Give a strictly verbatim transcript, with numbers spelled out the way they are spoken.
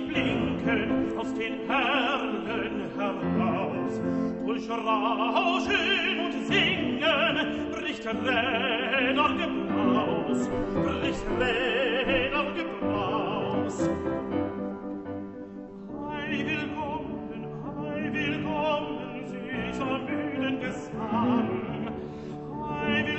blinken aus den Perlen heraus. Durch Rauschen und Singen bricht Rädergebraus, bricht Rädergebraus. Ei, willkommen, ei, willkommen, süßer, müden Gesang. Ei, willkommen,